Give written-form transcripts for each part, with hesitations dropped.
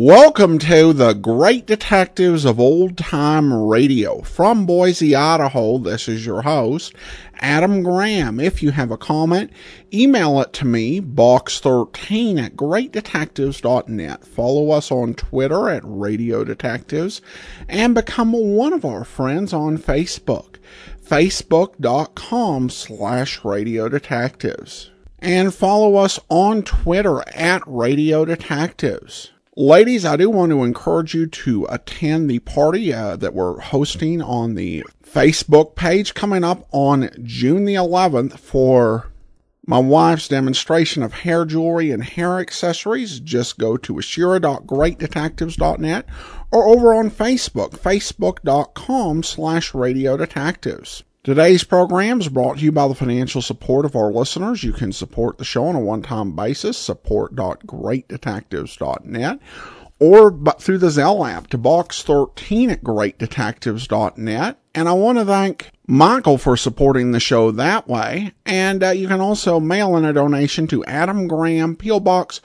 Welcome to the Great Detectives of Old Time Radio. From Boise, Idaho, this is your host, Adam Graham. If you have a comment, email it to me, box13@greatdetectives.net. Follow us on Twitter at Radio Detectives, and become one of our friends on Facebook, facebook.com/Radio Detectives. And follow us on Twitter at Radio Detectives. Ladies, I do want to encourage you to attend the party that we're hosting on the Facebook page coming up on June the 11th for my wife's demonstration of hair jewelry and hair accessories. Just go to ashira.greatdetectives.net or over on Facebook, facebook.com/Radio Detectives. Today's program is brought to you by the financial support of our listeners. You can support the show on a one-time basis, support.greatdetectives.net, or through the Zelle app to box13@greatdetectives.net. And I want to thank Michael for supporting the show that way. And you can also mail in a donation to Adam Graham, P.O. Box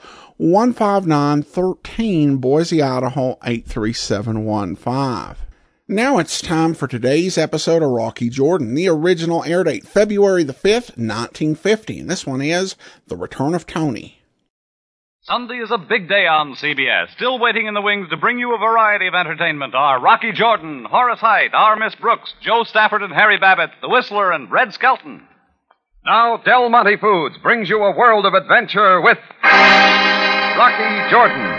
15913, Boise, Idaho 83715. Now it's time for today's episode of Rocky Jordan. The original air date, February the 5th, 1950. And this one is The Return of Tony. Sunday is a big day on CBS. Still waiting in the wings to bring you a variety of entertainment are Rocky Jordan, Horace Heidt, our Miss Brooks, Joe Stafford and Harry Babbitt, The Whistler, and Red Skelton. Now, Del Monte Foods brings you a world of adventure with Rocky Jordan.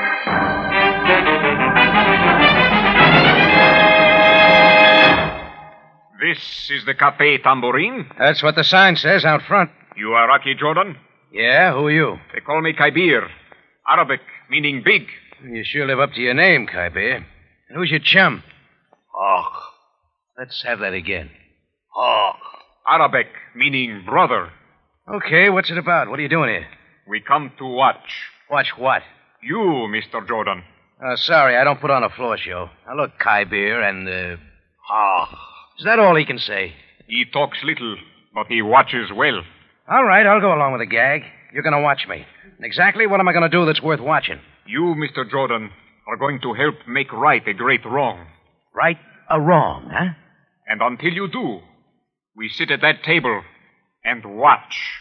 This is the Cafe Tambourine? That's what the sign says out front. You are Rocky Jordan? Yeah, who are you? They call me Kaibir. Arabic, meaning big. You sure live up to your name, Kaibir. And who's your chum? Och. Let's have that again. Och. Arabic, meaning brother. Okay, what's it about? What are you doing here? We come to watch. Watch what? You, Mr. Jordan. Sorry, I don't put on a floor show. Now, look, Kaibir, and, Is that all he can say? He talks little, but he watches well. All right, I'll go along with the gag. You're going to watch me. And exactly what am I going to do that's worth watching? You, Mr. Jordan, are going to help make right a great wrong. Right a wrong, huh? And until you do, we sit at that table and watch.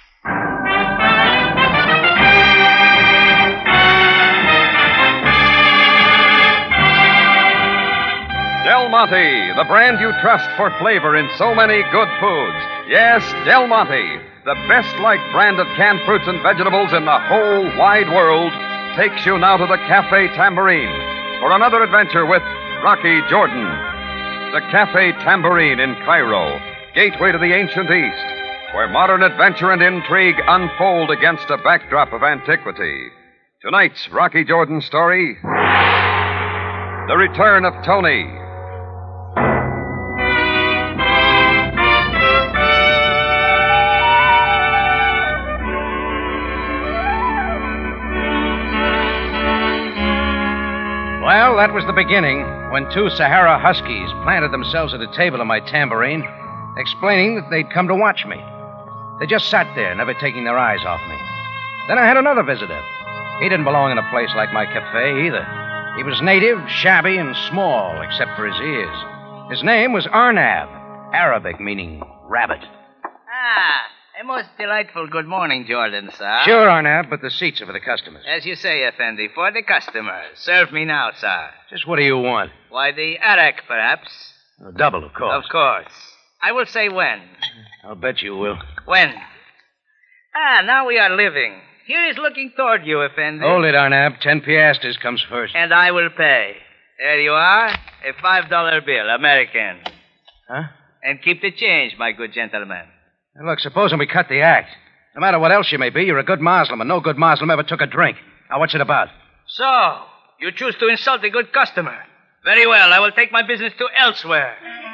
Del Monte, the brand you trust for flavor in so many good foods. Yes, Del Monte, the best-liked brand of canned fruits and vegetables in the whole wide world, takes you now to the Cafe Tambourine for another adventure with Rocky Jordan. The Cafe Tambourine in Cairo, gateway to the ancient East, where modern adventure and intrigue unfold against a backdrop of antiquity. Tonight's Rocky Jordan story, The Return of Tony. Well, that was the beginning, when two Sahara Huskies planted themselves at a table in my tambourine, explaining that they'd come to watch me. They just sat there, never taking their eyes off me. Then I had another visitor. He didn't belong in a place like my cafe, either. He was native, shabby, and small, except for his ears. His name was Arnab, Arabic meaning rabbit. A most delightful good morning, Jordan, sir. Sure, Arnab, but the seats are for the customers. As you say, Effendi, for the customers. Serve me now, sir. Just what do you want? Why, the arak, perhaps. Double, of course. Of course. I will say when. I'll bet you will. When? Now we are living. Here is looking toward you, Effendi. Hold it, Arnab. 10 piastres comes first. And I will pay. There you are. A $5 bill, American. Huh? And keep the change, my good gentleman. Now, look, supposing we cut the act. No matter what else you may be, you're a good Muslim, and no good Muslim ever took a drink. Now, what's it about? So, you choose to insult a good customer. Very well, I will take my business to elsewhere.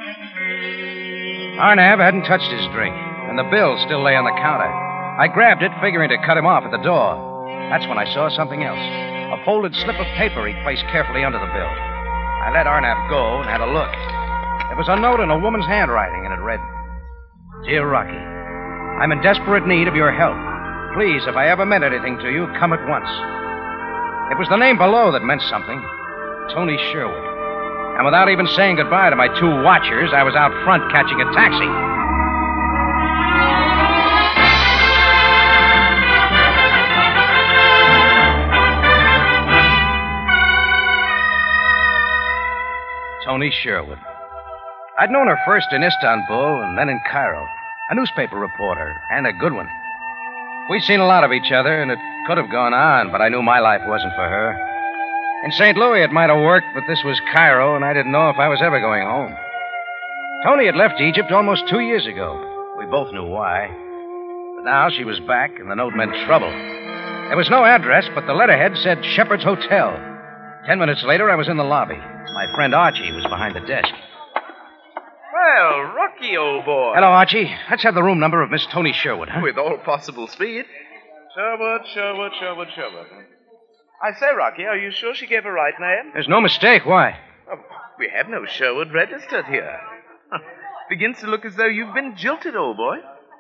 Arnab hadn't touched his drink, and the bill still lay on the counter. I grabbed it, figuring to cut him off at the door. That's when I saw something else. A folded slip of paper he'd placed carefully under the bill. I let Arnab go and had a look. There was a note in a woman's handwriting, and it read, Dear Rocky, I'm in desperate need of your help. Please, if I ever meant anything to you, come at once. It was the name below that meant something. Tony Sherwood. And without even saying goodbye to my two watchers, I was out front catching a taxi. Tony Sherwood. I'd known her first in Istanbul and then in Cairo. A newspaper reporter, and a good one. We'd seen a lot of each other, and it could have gone on, but I knew my life wasn't for her. In St. Louis, it might have worked, but this was Cairo, and I didn't know if I was ever going home. Tony had left Egypt almost 2 years ago. We both knew why. But now she was back, and the note meant trouble. There was no address, but the letterhead said Shepherd's Hotel. 10 minutes later, I was in the lobby. My friend Archie was behind the desk. Well, Rocky, old boy. Hello, Archie. Let's have the room number of Miss Tony Sherwood, huh? With all possible speed. Sherwood. I say, Rocky, are you sure she gave a right name? There's no mistake. Why? Oh, we have no Sherwood registered here. Begins to look as though you've been jilted, old boy.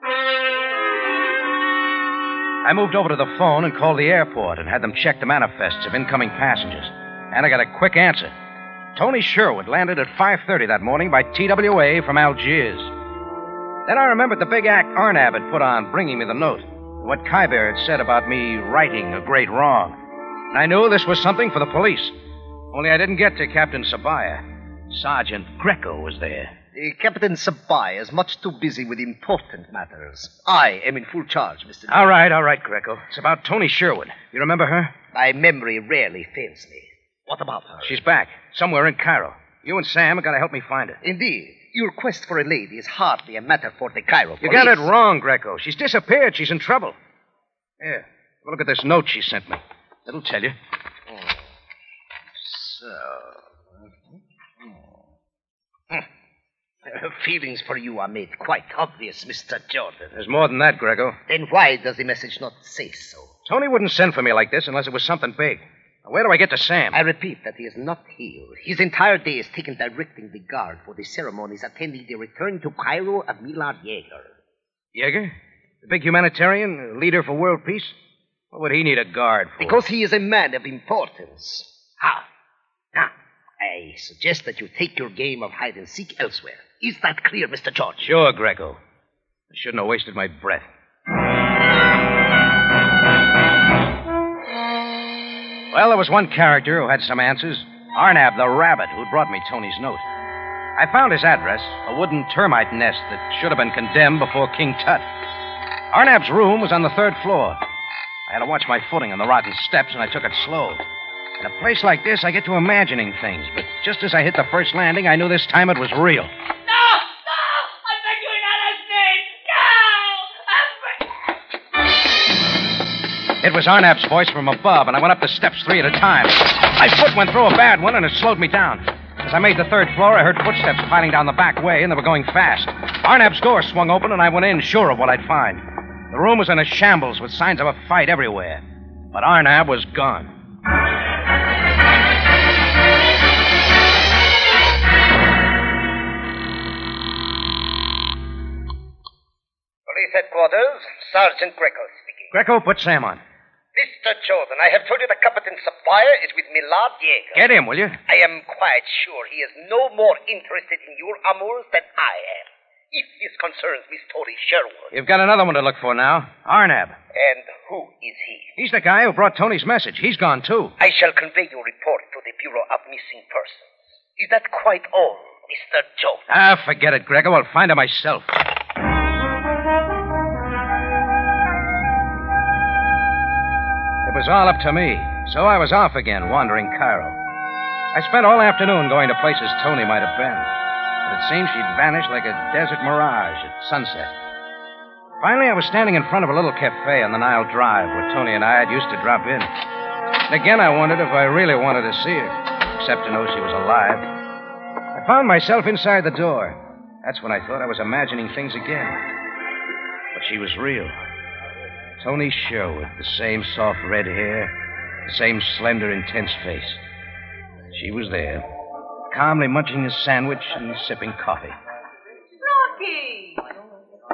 I moved over to the phone and called the airport and had them check the manifests of incoming passengers. And I got a quick answer. Tony Sherwood landed at 5:30 that morning by TWA from Algiers. Then I remembered the big act Arnab had put on bringing me the note, and what Khyber had said about me righting a great wrong. And I knew this was something for the police. Only I didn't get to Captain Sabaya. Sergeant Greco was there. Captain Sabaya is much too busy with important matters. I am in full charge, Mr. All right, Greco. It's about Tony Sherwood. You remember her? My memory rarely fails me. What about her? She's back, somewhere in Cairo. You and Sam are going to help me find her. Indeed. Your quest for a lady is hardly a matter for the Cairo police. You got it wrong, Greco. She's disappeared. She's in trouble. Here, look at this note she sent me. It'll tell you. Her feelings for you are made quite obvious, Mr. Jordan. There's more than that, Greco. Then why does the message not say so? Tony wouldn't send for me like this unless it was something big. Now, where do I get to Sam? I repeat that he is not here. His entire day is taken directing the guard for the ceremonies attending the return to Cairo of Milad Yeager. Yeager? The big humanitarian, leader for world peace? What would he need a guard for? Because he is a man of importance. Now, I suggest that you take your game of hide-and-seek elsewhere. Is that clear, Mr. George? Sure, Greco. I shouldn't have wasted my breath. Well, there was one character who had some answers. Arnab, the rabbit, who brought me Tony's note. I found his address, a wooden termite nest that should have been condemned before King Tut. Arnab's room was on the 3rd floor. I had to watch my footing on the rotten steps, and I took it slow. In a place like this, I get to imagining things, but just as I hit the first landing, I knew this time it was real. No! I beg you in Allah's name! No! It was Arnab's voice from above, and I went up the steps 3 at a time. My foot went through a bad one, and it slowed me down. As I made the 3rd floor, I heard footsteps piling down the back way, and they were going fast. Arnab's door swung open, and I went in, sure of what I'd find. The room was in a shambles with signs of a fight everywhere. But Arnab was gone. Police headquarters, Sergeant Greco speaking. Greco, put Sam on. Mr. Jordan, I have told you that Captain Sabaya is with Milad Yeager. Get him, will you? I am quite sure he is no more interested in your amours than I am. If this concerns Miss Tony Sherwood. You've got another one to look for now. Arnab. And who is he? He's the guy who brought Tony's message. He's gone, too. I shall convey your report to the Bureau of Missing Persons. Is that quite all, Mr. Jordan? Forget it, Greco. I'll find her myself. It was all up to me, so I was off again, wandering Cairo. I spent all afternoon going to places Tony might have been, but it seemed she'd vanished like a desert mirage at sunset. Finally, I was standing in front of a little cafe on the Nile Drive where Tony and I had used to drop in. And again, I wondered if I really wanted to see her, except to know she was alive. I found myself inside the door. That's when I thought I was imagining things again. But she was real. Tony Sherwood, the same soft red hair, the same slender, intense face. She was there, calmly munching a sandwich and sipping coffee. Rocky!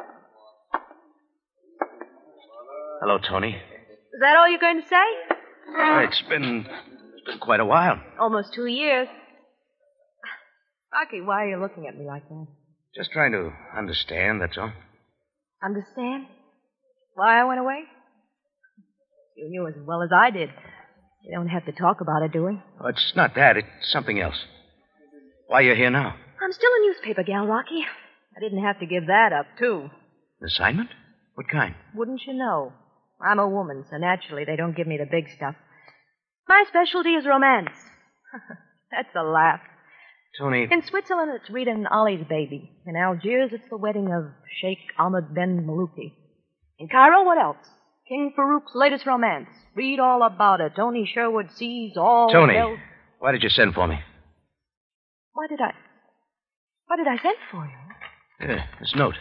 Hello, Tony. Is that all you're going to say? It's been quite a while. Almost 2 years. Rocky, why are you looking at me like that? Just trying to understand, that's all. Understand? Why I went away? You knew as well as I did. You don't have to talk about it, do we? Oh, it's not that. It's something else. Why are you here now? I'm still a newspaper gal, Rocky. I didn't have to give that up, too. An assignment? What kind? Wouldn't you know? I'm a woman, so naturally they don't give me the big stuff. My specialty is romance. That's a laugh. Tony... In Switzerland, it's Rita and Ollie's baby. In Algiers, it's the wedding of Sheikh Ahmed Ben Malouki. In Cairo, what else? King Farouk's latest romance. Read all about it. Tony Sherwood sees all... Tony, why did you send for me? Why did I send for you? Yeah, this note.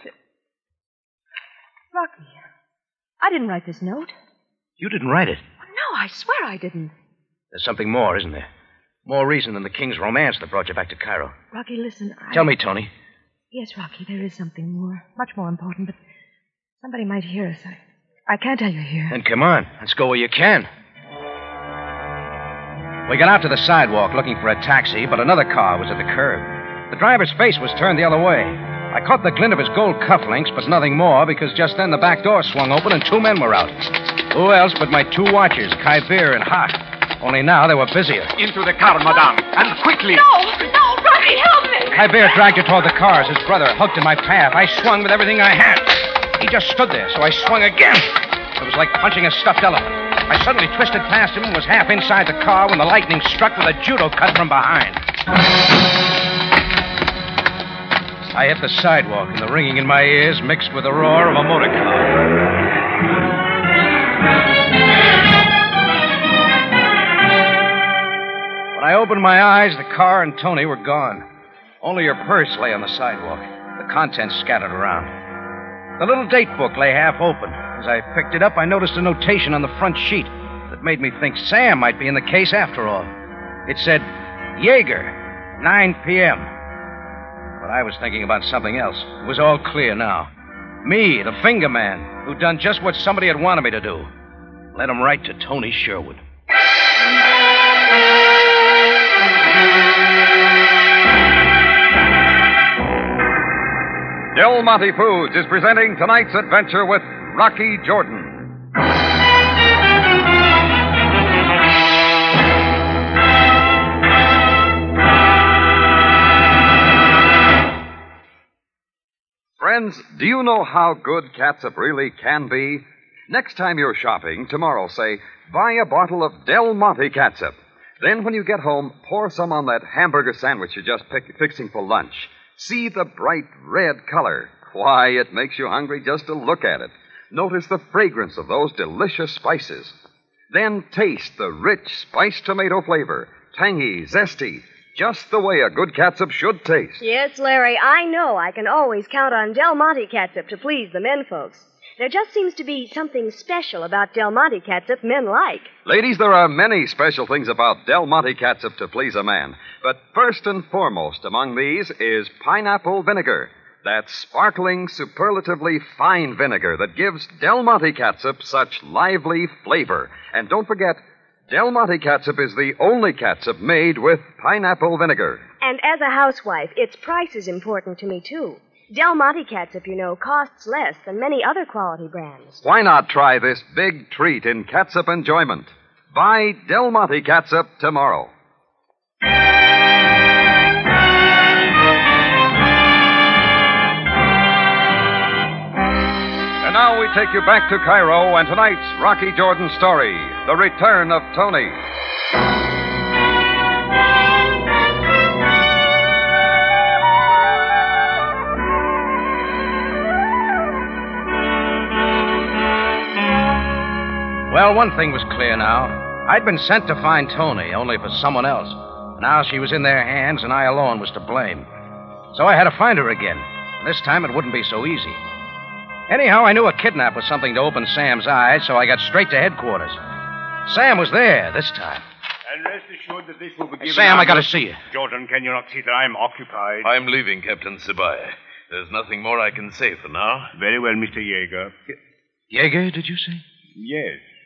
Rocky, I didn't write this note. You didn't write it? No, I swear I didn't. There's something more, isn't there? More reason than the king's romance that brought you back to Cairo. Rocky, listen, Tell me, Tony. Yes, Rocky, there is something more. Much more important, but somebody might hear us. I can't tell you here. Then come on. Let's go where you can. We got out to the sidewalk looking for a taxi, but another car was at the curb. The driver's face was turned the other way. I caught the glint of his gold cufflinks, but nothing more, because just then the back door swung open and 2 men were out. Who else but my 2 watchers, Kai Beer and Hart? Only now they were busier. Into the car, madame, and quickly. No, Rocky, help me! Kai Beer dragged her toward the cars. His brother hugged in my path. I swung with everything I had. He just stood there, so I swung again. It was like punching a stuffed elephant. I suddenly twisted past him and was half inside the car when the lightning struck with a judo cut from behind. I hit the sidewalk, and the ringing in my ears mixed with the roar of a motor car. When I opened my eyes, the car and Tony were gone. Only her purse lay on the sidewalk, the contents scattered around. The little date book lay half open. As I picked it up, I noticed a notation on the front sheet that made me think Sam might be in the case after all. It said, Jaeger, 9 p.m. But I was thinking about something else. It was all clear now. Me, the finger man, who'd done just what somebody had wanted me to do. Led him right to Tony Sherwood. Del Monte Foods is presenting tonight's adventure with Rocky Jordan. Friends, do you know how good catsup really can be? Next time you're shopping, tomorrow, say, buy a bottle of Del Monte catsup. Then when you get home, pour some on that hamburger sandwich you're just fixing for lunch. See the bright red color. Why, it makes you hungry just to look at it. Notice the fragrance of those delicious spices. Then taste the rich spiced tomato flavor. Tangy, zesty, just the way a good catsup should taste. Yes, Larry, I know I can always count on Del Monte catsup to please the men folks. There just seems to be something special about Del Monte catsup men like. Ladies, there are many special things about Del Monte catsup to please a man. But first and foremost among these is pineapple vinegar. That sparkling, superlatively fine vinegar that gives Del Monte catsup such lively flavor. And don't forget, Del Monte catsup is the only catsup made with pineapple vinegar. And as a housewife, its price is important to me, too. Del Monte catsup, you know, costs less than many other quality brands. Why not try this big treat in catsup enjoyment? Buy Del Monte catsup tomorrow. And now we take you back to Cairo and tonight's Rocky Jordan story, The Return of Tony. Well, one thing was clear now. I'd been sent to find Tony, only for someone else. Now she was in their hands, and I alone was to blame. So I had to find her again. This time it wouldn't be so easy. Anyhow, I knew a kidnap was something to open Sam's eyes, so I got straight to headquarters. Sam was there this time. And rest assured that this will be given... Sam, I gotta see you. Jordan, can you not see that I'm occupied? I'm leaving, Captain Sibai. There's nothing more I can say for now. Very well, Mr. Jaeger. Jaeger, did you say? Yes.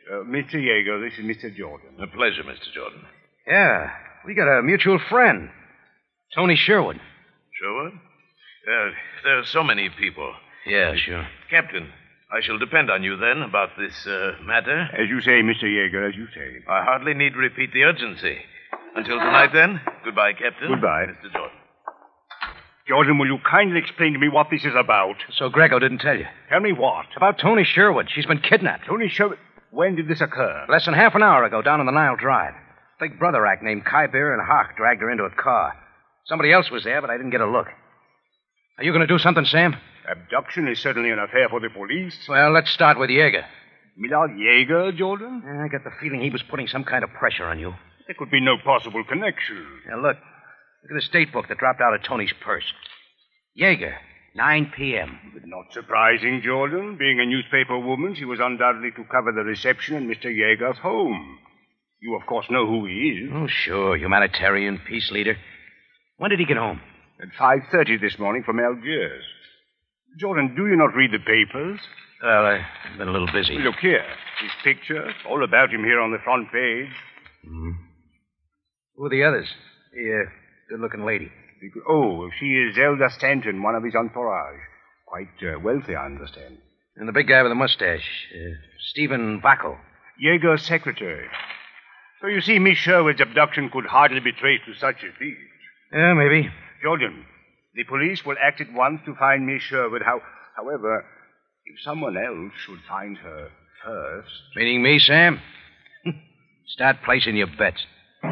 Mr. Yeager, this is Mr. Jordan. A pleasure, Mr. Jordan. Yeah, we got a mutual friend. Tony Sherwood. Sherwood? There are so many people. Yeah, sure. Captain, I shall depend on you then about this matter. As you say, Mr. Yeager, as you say. I hardly need repeat the urgency. Until tonight, then. Goodbye, Captain. Goodbye. Mr. Jordan. Jordan, will you kindly explain to me what this is about? So Grego didn't tell you. Tell me what? About Tony Sherwood. She's been kidnapped. Tony Sherwood? When did this occur? Less than half an hour ago, down on the Nile Drive. Big brother act named Kybir and Hawk dragged her into a car. Somebody else was there, but I didn't get a look. Are you going to do something, Sam? Abduction is certainly an affair for the police. Well, let's start with Yeager. Millard Yeager, Jordan? I got the feeling he was putting some kind of pressure on you. There could be no possible connection. Now, look at the state book that dropped out of Tony's purse. Yeager, 9 p.m. But not surprising, Jordan. Being a newspaper woman, she was undoubtedly to cover the reception in Mr. Yeager's home. You, of course, know who he is. Oh, sure. Humanitarian, peace leader. When did he get home? At 5:30 this morning from Algiers. Jordan, do you not read the papers? Well, I've been a little busy. Look here. His picture, all about him here on the front page. Mm-hmm. Who are the others? The good-looking lady. Oh, she is Zelda Stanton, one of his entourage. Quite wealthy, I understand. And the big guy with the mustache, Stephen Vacco. Yeager's secretary. So you see, Miss Sherwood's abduction could hardly be traced to such a thief. Yeah, maybe. Jordan, the police will act at once to find Miss Sherwood. However, if someone else should find her first... Meaning me, Sam? Start placing your bets.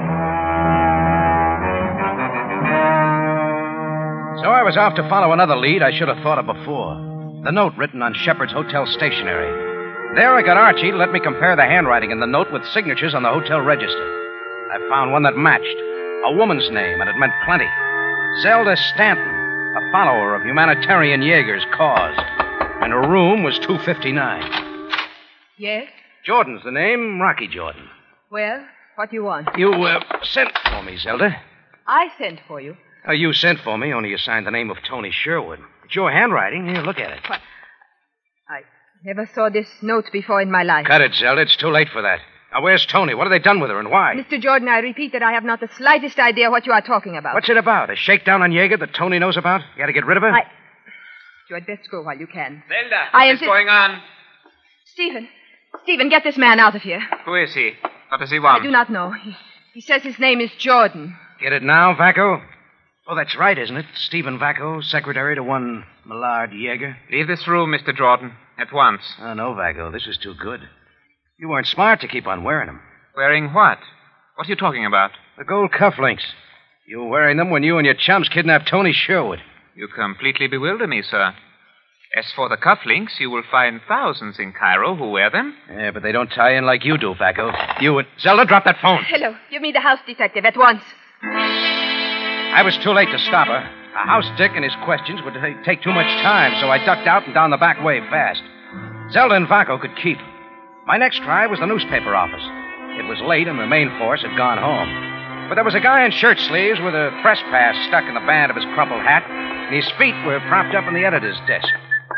So I was off to follow another lead I should have thought of before. The note written on Shepherd's Hotel stationery. There I got Archie to let me compare the handwriting in the note with signatures on the hotel register. I found one that matched. A woman's name, and it meant plenty. Zelda Stanton, a follower of Humanitarian Yeager's cause. And her room was 259. Yes? Jordan's the name, Rocky Jordan. Well, what do you want? You sent for me, Zelda. I sent for you. You sent for me, only you signed the name of Tony Sherwood. It's your handwriting. Here, look at it. What? I never saw this note before in my life. Cut it, Zelda. It's too late for that. Now, where's Tony? What have they done with her and why? Mr. Jordan, I repeat that I have not the slightest idea what you are talking about. What's it about? A shakedown on Yeager that Tony knows about? You got to get rid of her? You had best go while you can. Zelda, what is going on? Stephen, get this man out of here. Who is he? What does he want? I do not know. He says his name is Jordan. Get it now, Vacco? Oh, that's right, isn't it? Stephen Vacco, secretary to one Millard Yeager. Leave this room, Mr. Jordan, at once. Oh, no, Vacco, this is too good. You weren't smart to keep on wearing them. Wearing what? What are you talking about? The gold cufflinks. You were wearing them when you and your chums kidnapped Tony Sherwood. You completely bewilder me, sir. As for the cufflinks, you will find thousands in Cairo who wear them. Yeah, but they don't tie in like you do, Vacco. You and... Zelda, drop that phone. Hello. Give me the house detective at once. I was too late to stop her. A house dick and his questions would take too much time, so I ducked out and down the back way fast. Zelda and Vacco could keep. My next try was the newspaper office. It was late and the main force had gone home. But there was a guy in shirt sleeves with a press pass stuck in the band of his crumpled hat, and his feet were propped up on the editor's desk.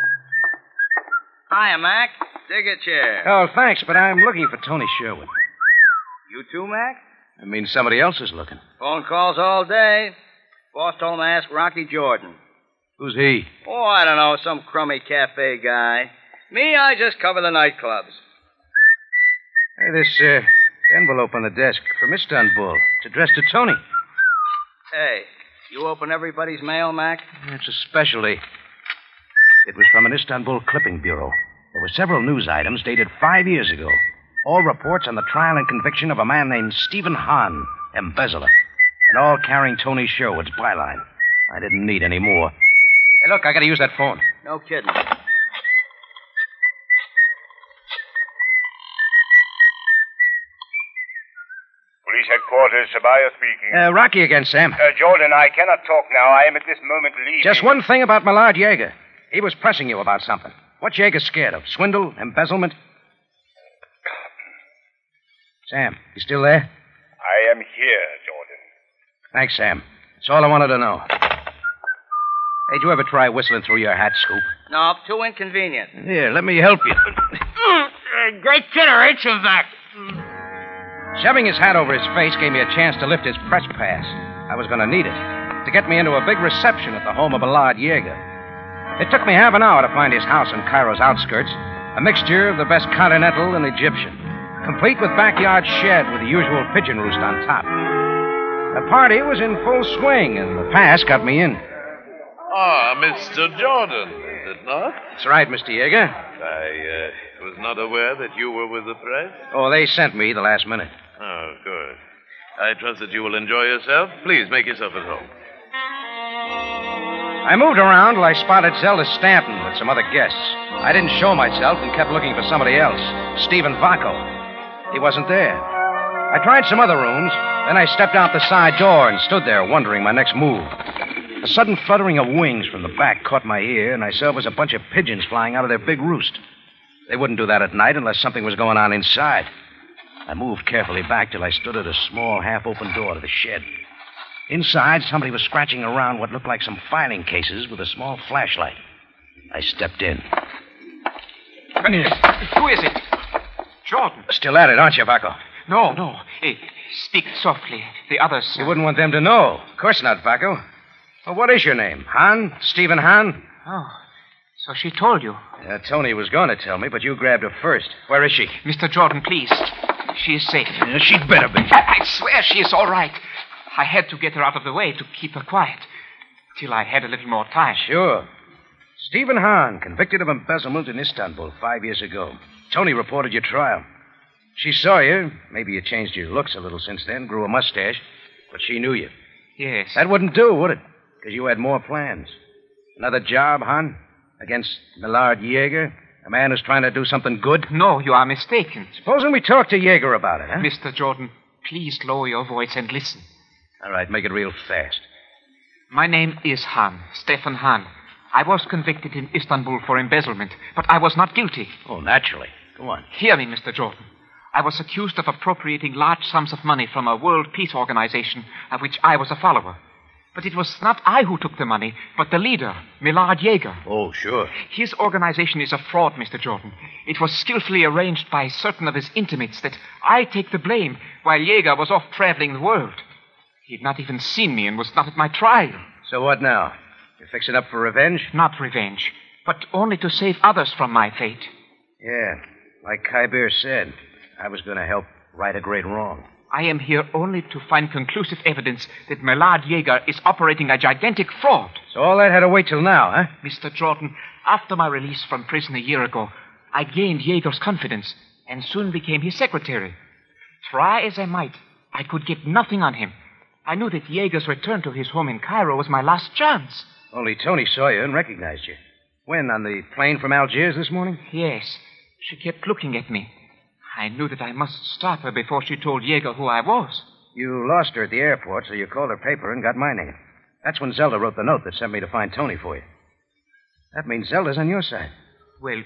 Hiya, Mac. Take a chair. Oh, thanks, but I'm looking for Tony Sherwood. You too, Mac? I mean, somebody else is looking. Phone calls all day. Boss told him to ask Rocky Jordan. Who's he? Oh, I don't know, some crummy cafe guy. Me, I just cover the nightclubs. Hey, this envelope on the desk from Istanbul. It's addressed to Tony. Hey, you open everybody's mail, Mac? It's a specialty. It was from an Istanbul clipping bureau. There were several news items dated 5 years ago. All reports on the trial and conviction of a man named Stephen Hahn, embezzler. And all carrying Tony Sherwood's byline. I didn't need any more. Hey, look, I gotta use that phone. No kidding. Police headquarters, Sabaya speaking. Rocky again, Sam. Jordan, I cannot talk now. I am at this moment leaving. Just one thing about Millard Yeager. He was pressing you about something. What's Yeager scared of? Swindle? Embezzlement? Sam, you still there? I am here, Jordan. Thanks, Sam. That's all I wanted to know. Hey, did you ever try whistling through your hat, Scoop? No, too inconvenient. Here, let me help you. Great dinner, ain't you, Mac? Shoving his hat over his face gave me a chance to lift his press pass. I was going to need it to get me into a big reception at the home of Millard Yeager. It took me half an hour to find his house in Cairo's outskirts, a mixture of the best continental and Egyptian, complete with backyard shed with the usual pigeon roost on top. The party was in full swing, and the pass got me in. Ah, Mr. Jordan, is it not? That's right, Mr. Yeager. I was not aware that you were with the press. Oh, they sent me the last minute. Oh, good. I trust that you will enjoy yourself. Please make yourself at home. I moved around till I spotted Zelda Stanton with some other guests. I didn't show myself and kept looking for somebody else, Stephen Vacco. He wasn't there. I tried some other rooms, then I stepped out the side door and stood there wondering my next move. A sudden fluttering of wings from the back caught my ear, and I saw it was a bunch of pigeons flying out of their big roost. They wouldn't do that at night unless something was going on inside. I moved carefully back till I stood at a small, half-open door to the shed. Inside, somebody was scratching around what looked like some filing cases with a small flashlight. I stepped in. Come in. Who is it? Jordan. Still at it, aren't you, Vacco? No. Hey, speak softly. The others... You wouldn't want them to know. Of course not, Vacco. Well, what is your name? Hahn? Stephen Hahn? Oh, so she told you. Tony was going to tell me, but you grabbed her first. Where is she? Mr. Jordan, please. She is safe. She'd better be. I swear she is all right. I had to get her out of the way to keep her quiet. Till I had a little more time. Sure. Stephen Hahn, convicted of embezzlement in Istanbul 5 years ago. Tony reported your trial. She saw you. Maybe you changed your looks a little since then, grew a mustache. But she knew you. Yes. That wouldn't do, would it? Because you had more plans. Another job, Hahn? Against Millard Yeager? A man who's trying to do something good? No, you are mistaken. Supposing we talk to Yeager about it, huh? Mr. Jordan, please lower your voice and listen. All right, make it real fast. My name is Hahn, Stefan Hahn. I was convicted in Istanbul for embezzlement, but I was not guilty. Oh, naturally. Go on. Hear me, Mr. Jordan. I was accused of appropriating large sums of money from a world peace organization of which I was a follower. But it was not I who took the money, but the leader, Millard Yeager. Oh, sure. His organization is a fraud, Mr. Jordan. It was skillfully arranged by certain of his intimates that I take the blame while Yeager was off traveling the world. He'd not even seen me and was not at my trial. So what now? You're fixing up for revenge? Not revenge, but only to save others from my fate. Yeah, like Khyber said, I was going to help right a great wrong. I am here only to find conclusive evidence that Millard Yeager is operating a gigantic fraud. So all that had to wait till now, huh? Mr. Jordan, after my release from prison a year ago, I gained Yeager's confidence and soon became his secretary. Try as I might, I could get nothing on him. I knew that Yeager's return to his home in Cairo was my last chance. Only Tony saw you and recognized you. When, on the plane from Algiers this morning? Yes. She kept looking at me. I knew that I must stop her before she told Yeager who I was. You lost her at the airport, so you called her paper and got my name. That's when Zelda wrote the note that sent me to find Tony for you. That means Zelda's on your side. Well,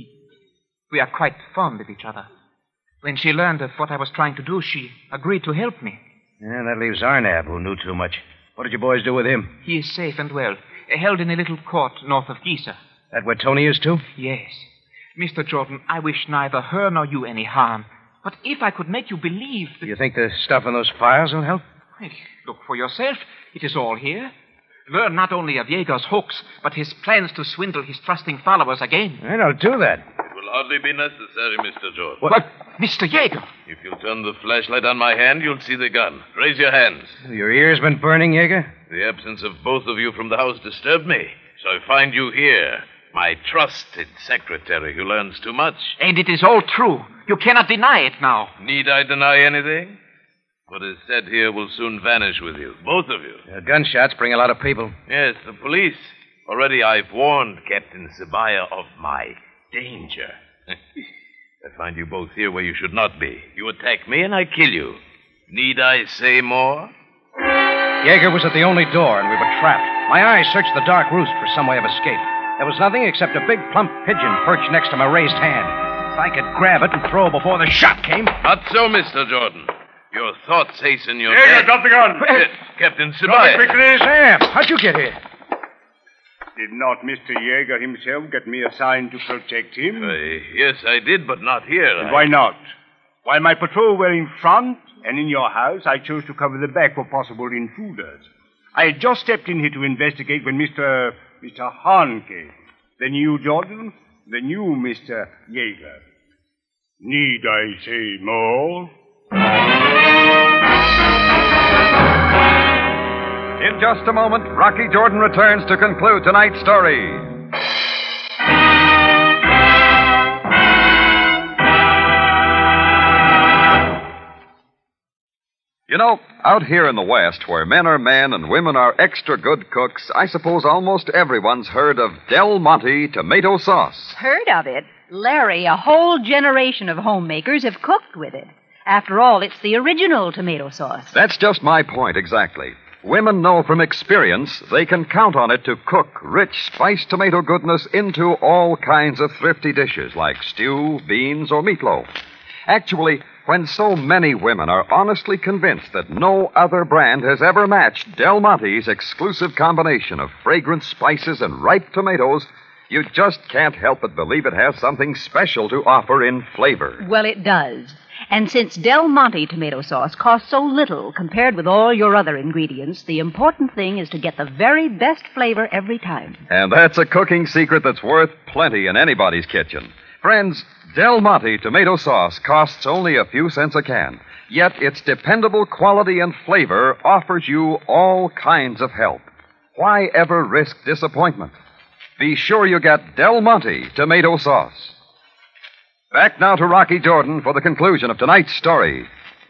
we are quite fond of each other. When she learned of what I was trying to do, she agreed to help me. Yeah, that leaves Arnab, who knew too much. What did you boys do with him? He is safe and well, held in a little court north of Giza. That where Tony is, too? Yes. Mr. Jordan, I wish neither her nor you any harm. But if I could make you believe that... You think the stuff in those files will help? Well, look for yourself. It is all here. Learn not only of Yeager's hoax, but his plans to swindle his trusting followers again. I don't do that. It will hardly be necessary, Mr. Jordan. What? Mr. Yeager! If you turn the flashlight on my hand, you'll see the gun. Raise your hands. Your ears been burning, Yeager? The absence of both of you from the house disturbed me, so I find you here. My trusted secretary who learns too much. And it is all true. You cannot deny it now. Need I deny anything? What is said here will soon vanish with you, both of you. Gunshots bring a lot of people. Yes, the police. Already I've warned Captain Sabaya of my danger. I find you both here where you should not be. You attack me and I kill you. Need I say more? Yeager was at the only door and we were trapped. My eyes searched the dark roost for some way of escape. There was nothing except a big plump pigeon perched next to my raised hand. If I could grab it and throw before the shot came... Not so, Mr. Jordan. Your thoughts hasten your Yeager, death. drop the gun. Captain Drop it Sabaya. quickly. Sam, how'd you get here? Did not Mr. Yeager himself get me assigned to protect him? Yes, I did, but not here. And why not? While my patrol were in front and in your house, I chose to cover the back for possible intruders. I had just stepped in here to investigate when Mr. Hahn came. Then you, Jordan, then you, Mr. Yeager. Need I say more? In just a moment, Rocky Jordan returns to conclude tonight's story. You know, out here in the West, where men are men and women are extra good cooks, I suppose almost everyone's heard of Del Monte tomato sauce. Heard of it? Larry, a whole generation of homemakers have cooked with it. After all, it's the original tomato sauce. That's just my point, exactly. Women know from experience they can count on it to cook rich, spiced tomato goodness into all kinds of thrifty dishes like stew, beans, or meatloaf. Actually, when so many women are honestly convinced that no other brand has ever matched Del Monte's exclusive combination of fragrant spices and ripe tomatoes, you just can't help but believe it has something special to offer in flavor. Well, it does. And since Del Monte tomato sauce costs so little compared with all your other ingredients, the important thing is to get the very best flavor every time. And that's a cooking secret that's worth plenty in anybody's kitchen. Friends, Del Monte tomato sauce costs only a few cents a can, yet its dependable quality and flavor offers you all kinds of help. Why ever risk disappointment? Be sure you get Del Monte tomato sauce. Back now to Rocky Jordan for the conclusion of tonight's story.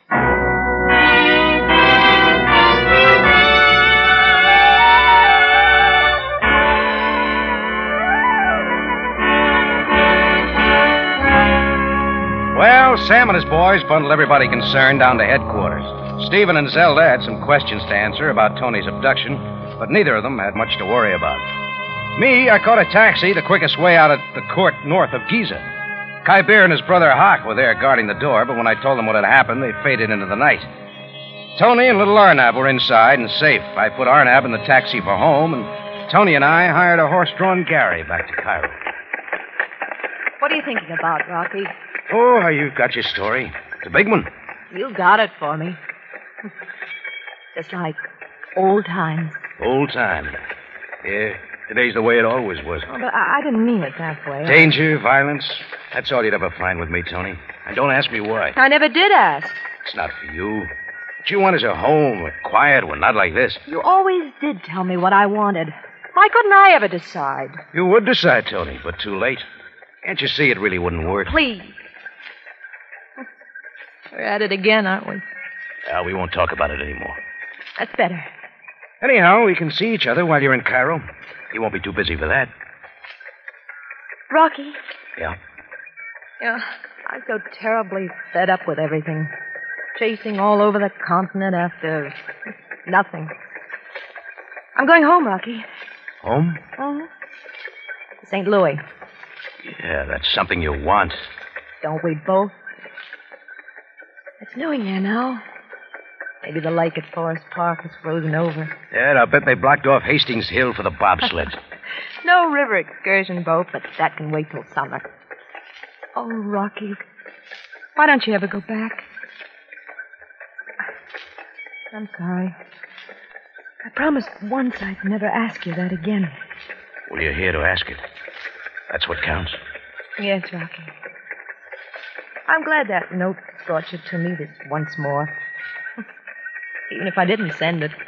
Well, Sam and his boys bundled everybody concerned down to headquarters. Stephen and Zelda had some questions to answer about Tony's abduction, but neither of them had much to worry about. Me, I caught a taxi the quickest way out of the court north of Giza. Kybir and his brother Hawk were there guarding the door, but when I told them what had happened, they faded into the night. Tony and little Arnab were inside and safe. I put Arnab in the taxi for home, and Tony and I hired a horse-drawn Gary back to Cairo. What are you thinking about, Rocky? Oh, you've got your story. It's a big one. You got it for me. Just like old times. Old times. Yeah, today's the way it always was. Oh, but I didn't mean it that way. Danger, violence. That's all you'd ever find with me, Tony. And don't ask me why. I never did ask. It's not for you. What you want is a home, a quiet one, not like this. You always did tell me what I wanted. Why couldn't I ever decide? You would decide, Tony, but too late. Can't you see it really wouldn't work? Please. We're at it again, aren't we? We won't talk about it anymore. That's better. Anyhow, we can see each other while you're in Cairo. You won't be too busy for that. Rocky. Yeah? Yeah, I'm so terribly fed up with everything. Chasing all over the continent after nothing. I'm going home, Rocky. Home? Uh-huh. St. Louis. Yeah, that's something you want. Don't we both? It's snowing there now. Maybe the lake at Forest Park is frozen over. Yeah, I'll bet they blocked off Hastings Hill for the bobsled. No river excursion boat, but that can wait till summer. Oh, Rocky, why don't you ever go back? I'm sorry. I promised once I'd never ask you that again. Well, you're here to ask it. That's what counts. Yes, Rocky. I'm glad that note brought you to me this once more. Even if I didn't send it.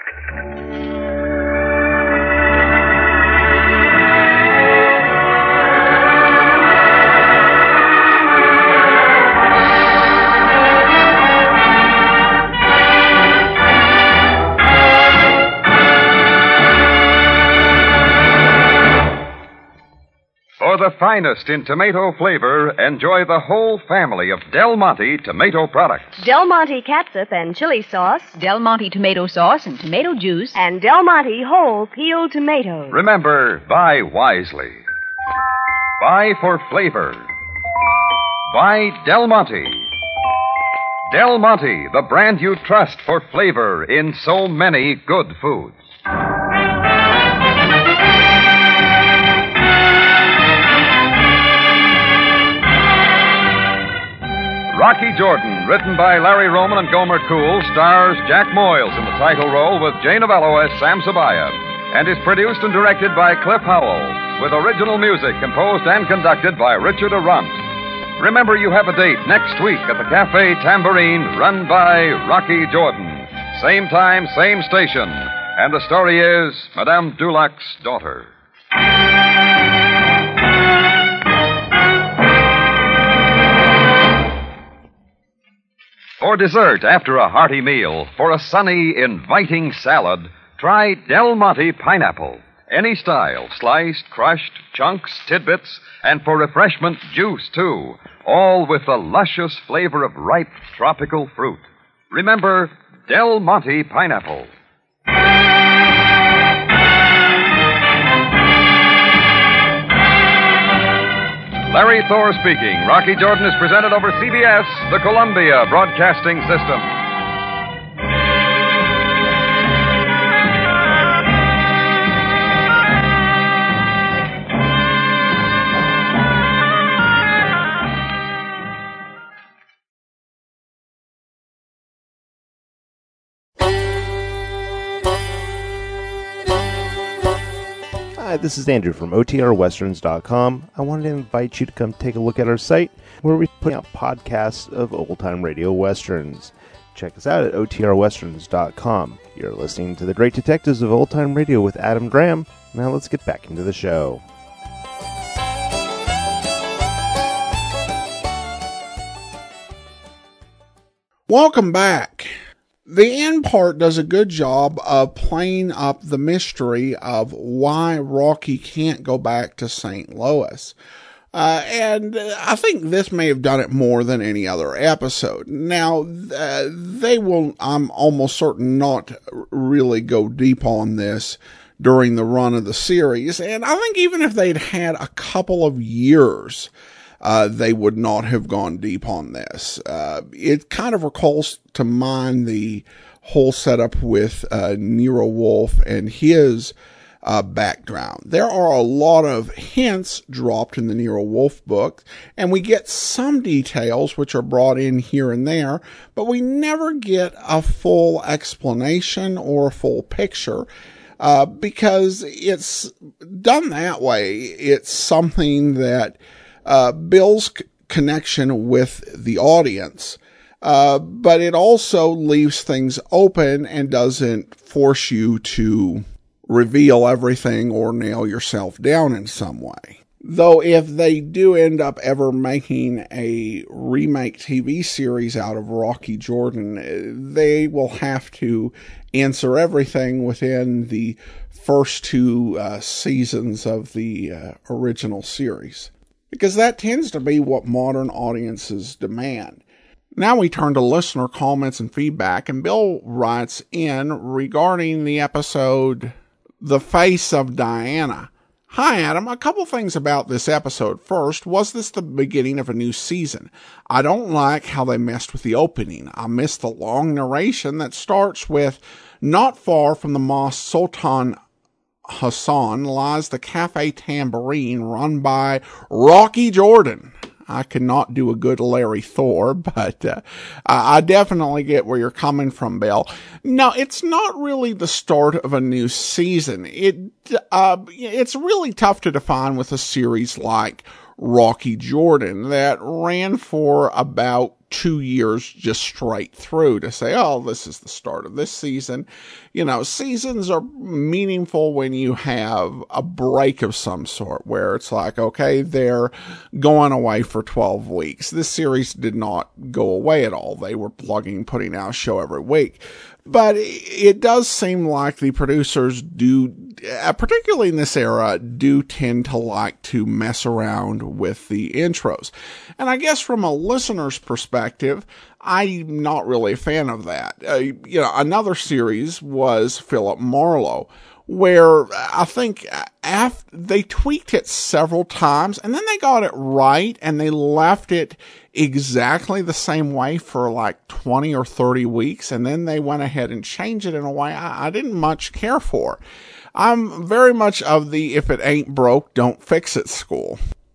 For the finest in tomato flavor, enjoy the whole family of Del Monte tomato products. Del Monte catsup and chili sauce. Del Monte tomato sauce and tomato juice. And Del Monte whole peeled tomatoes. Remember, buy wisely. Buy for flavor. Buy Del Monte. Del Monte, the brand you trust for flavor in so many good foods. Rocky Jordan, written by Larry Roman and Gomer Cool, stars Jack Moyles in the title role with Jay Novello as Sam Sabaya, and is produced and directed by Cliff Howell, with original music composed and conducted by Richard Arant. Remember, you have a date next week at the Cafe Tambourine, run by Rocky Jordan. Same time, same station. And the story is Madame Dulac's Daughter. For dessert after a hearty meal, for a sunny, inviting salad, try Del Monte Pineapple. Any style, sliced, crushed, chunks, tidbits, and for refreshment, juice, too. All with the luscious flavor of ripe tropical fruit. Remember, Del Monte Pineapple. Larry Thor speaking. Rocky Jordan is presented over CBS, the Columbia Broadcasting System. Hi, this is Andrew from OTRWesterns.com. I wanted to invite you to come take a look at our site where we put out podcasts of old-time radio westerns. Check us out at OTRWesterns.com. You're listening to The Great Detectives of Old Time Radio with Adam Graham. Now let's get back into the show. Welcome back. The end part does a good job of playing up the mystery of why Rocky can't go back to St. Louis. And I think this may have done it more than any other episode. Now, they will, I'm almost certain, not really go deep on this during the run of the series. And I think even if they'd had a couple of years, they would not have gone deep on this. It kind of recalls to mind the whole setup with Nero Wolfe and his background. There are a lot of hints dropped in the Nero Wolfe book, and we get some details which are brought in here and there, but we never get a full explanation or a full picture. Because it's done that way. It's something that builds connection with the audience, but it also leaves things open and doesn't force you to reveal everything or nail yourself down in some way. Though if they do end up ever making a remake TV series out of Rocky Jordan, they will have to answer everything within the first two seasons of the original series, because that tends to be what modern audiences demand. Now we turn to listener comments and feedback, and Bill writes in regarding the episode The Face of Diana. Hi, Adam. A couple things about this episode. First, was this the beginning of a new season? I don't like how they messed with the opening. I miss the long narration that starts with, not far from the Mosque Sultan Hassan lies the Cafe Tambourine run by Rocky Jordan. I cannot do a good Larry Thor, but I definitely get where you're coming from, Bill. No, it's not really the start of a new season. It's really tough to define with a series like Rocky Jordan that ran for about 2 years just straight through to say, oh, this is the start of this season. You know, seasons are meaningful when you have a break of some sort where it's like, okay, they're going away for 12 weeks. This series did not go away at all. They were putting out a show every week. But it does seem like the producers do, particularly in this era, do tend to like to mess around with the intros. And I guess from a listener's perspective, I'm not really a fan of that. Another series was Philip Marlowe, where I think they tweaked it several times, and then they got it right, and they left it exactly the same way for like 20 or 30 weeks, and then they went ahead and changed it in a way I didn't much care for. I'm very much of the if it ain't broke, don't fix it school.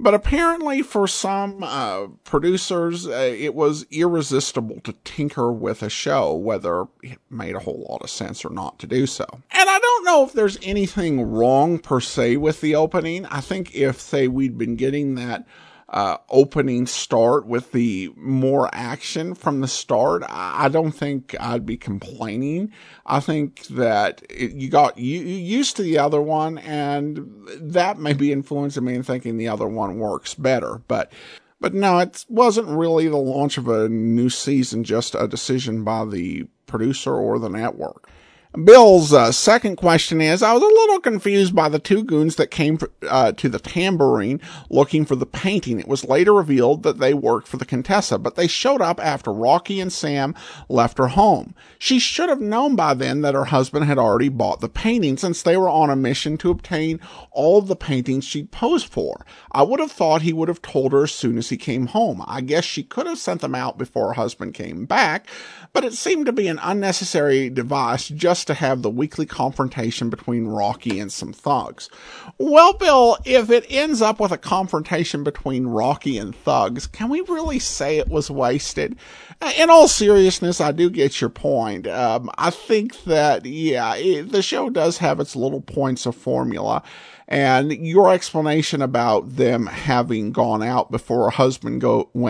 But apparently for some producers, it was irresistible to tinker with a show, whether it made a whole lot of sense or not to do so. And I don't know if there's anything wrong per se with the opening. I think if, say, we'd been getting that opening start with the more action from the start, I don't think I'd be complaining. I think that you got used to the other one, and that may be influencing me in thinking the other one works better. But no, it wasn't really the launch of a new season, just a decision by the producer or the network. Bill's second question is, I was a little confused by the two goons that came to the tambourine looking for the painting. It was later revealed that they worked for the Contessa, but they showed up after Rocky and Sam left her home. She should have known by then that her husband had already bought the painting, since they were on a mission to obtain all of the paintings she'd posed for. I would have thought he would have told her as soon as he came home. I guess she could have sent them out before her husband came back, but it seemed to be an unnecessary device just to have the weekly confrontation between Rocky and some thugs. Well, Bill, if it ends up with a confrontation between Rocky and thugs, can we really say it was wasted? In all seriousness, I do get your point. I think that, the show does have its little points of formula, and your explanation about them having gone out before her husband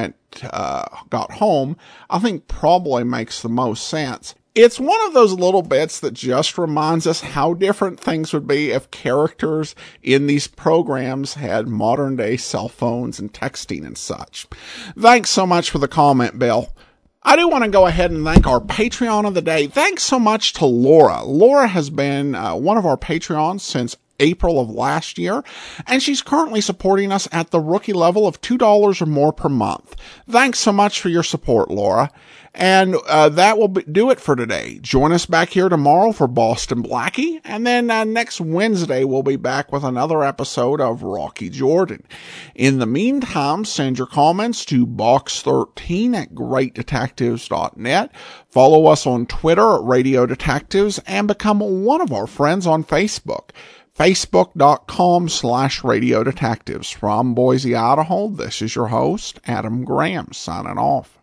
got home, I think probably makes the most sense. It's one of those little bits that just reminds us how different things would be if characters in these programs had modern day cell phones and texting and such. Thanks so much for the comment, Bill. I do want to go ahead and thank our Patreon of the day. Thanks so much to Laura. Laura has been one of our Patreons since April of last year, and she's currently supporting us at the rookie level of $2 or more per month. Thanks so much for your support, Laura. And that will do it for today. Join us back here tomorrow for Boston Blackie, and then next Wednesday we'll be back with another episode of Rocky Jordan. In the meantime, send your comments to box13@greatdetectives.net. Follow us on Twitter at Radio Detectives, and become one of our friends on Facebook. Facebook.com/Radio Detectives. From Boise, Idaho, this is your host, Adam Graham, signing off.